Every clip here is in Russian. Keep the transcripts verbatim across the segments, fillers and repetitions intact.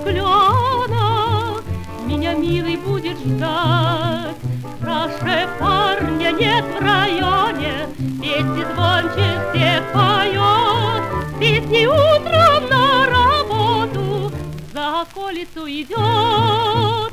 влюблена, меня милый будет ждать. Краше парня нет в районе, песни звонче всех поет. Песни утром на работу за околицу идет.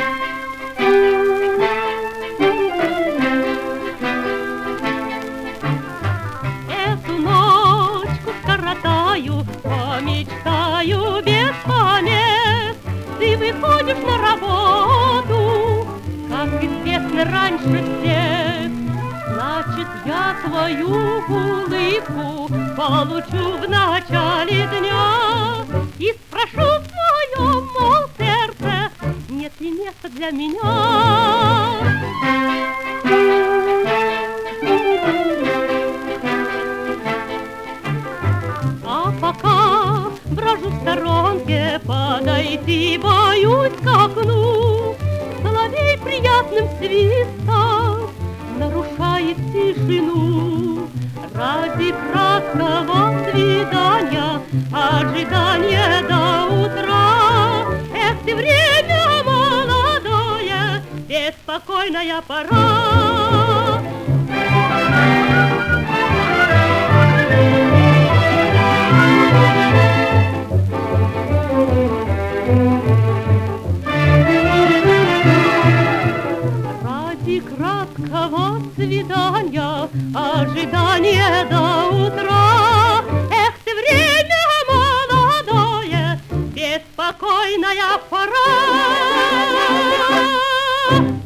Эту ночку скоротаю, помечтаю без помех. Ты выходишь на работу, как известно, раньше всех. Значит, я твою улыбку получу в начале дня и спрошу в своем, мол, сердце, нет ли места для меня. А пока брожу в сторонке, подойти боюсь к окну. Соловей приятным свистом нарушает тишину. Ради краткого свидания, ожидание до утра. Эх, ты время молодое, беспокойная пора. Ради краткого свидания, ожидание до утра. Эх, ты время молодое, беспокойная пора.